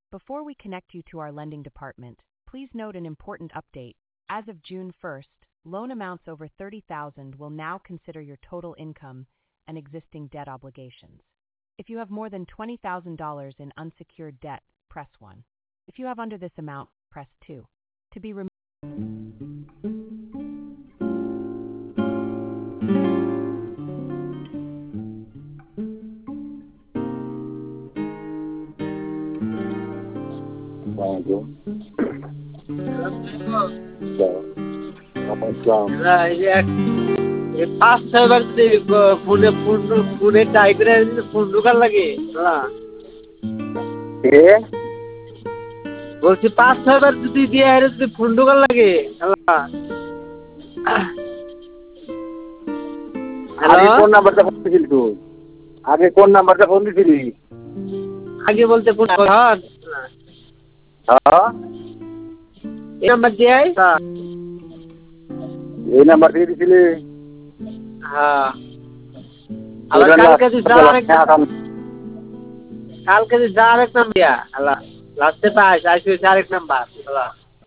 Before we connect you to our lending department, please note an important update. As of June 1st, loan amounts over $30,000 will now consider your total income and existing debt obligations. If you have more than $20,000 in unsecured debt, press 1. If you have under this amount, press 2. To be removed. পাঁচ ছয়বার যদি ফোনে try করে phone ঢোকার লাগে বলছি ৫-৬বার যদি দিয়ে যদি ফোন ঢোকার লাগে কোন নাম্বারটা ফোন দিছিলি তুই আগে কোন নাম্বারটা ফোন দিছিলি আগে বলতে কোন এই নাম্বার দিয়ে এই নাম্বার দিয়ে দিছিলি হ্যাঁ আবার কালকে যা আরেক নাম্বার দিয়া লাস্টে পাইস আরেক নাম্বার